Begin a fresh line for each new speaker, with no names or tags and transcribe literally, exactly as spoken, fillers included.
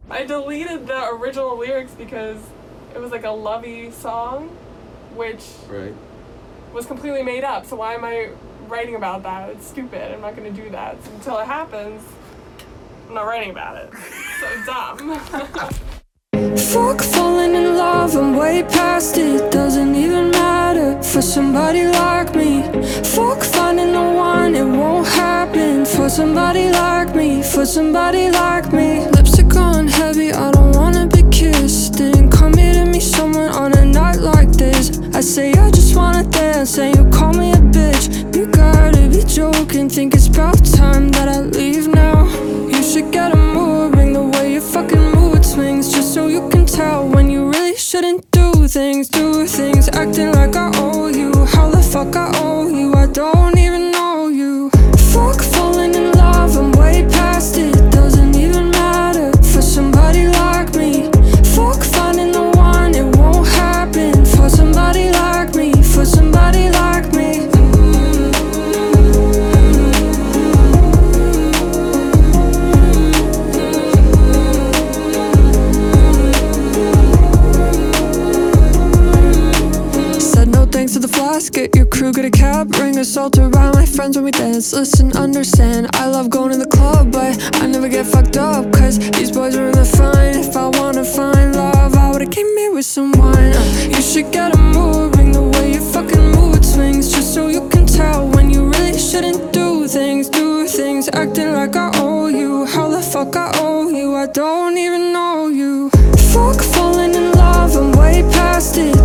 I deleted the original lyrics because it was like a lovey song, which
right.
was completely made up. So why am I writing about that? It's stupid. I'm not going to do that. So until it happens, I'm not writing about it. So dumb.
Fuck falling in love, I'm way past it. Doesn't even matter for somebody like me. Fuck finding the one, it won't happen for somebody like me, for somebody like me. Lips are gone heavy, I don't wanna be kissed. Didn't come here to meet someone on a night like this. I say I just wanna dance, and you call me a bitch. You gotta be joking, think it's about time that I leave now. You should get a moving, the way your fucking mood swings, just so you can tell when you really shouldn't do things, do things, acting like I owe you. How the fuck I owe you? I don't even know you. Fuck falling in love, I'm way past it. Doesn't even matter for somebody like me. Fuck finding the one, it won't happen for somebody like me, for somebody like me. Thanks to the flask, get your crew, get a cab, ring a salt around my friends when we dance. Listen, understand, I love going to the club, but I never get fucked up, cause these boys are in the fine. If I wanna find love, I would've came here with some wine. uh, You should get a moving, the way your fucking mood swings, just so you can tell when you really shouldn't do things, do things, acting like I owe you. How the fuck I owe you? I don't even know you. Fuck falling in love, I'm way past it.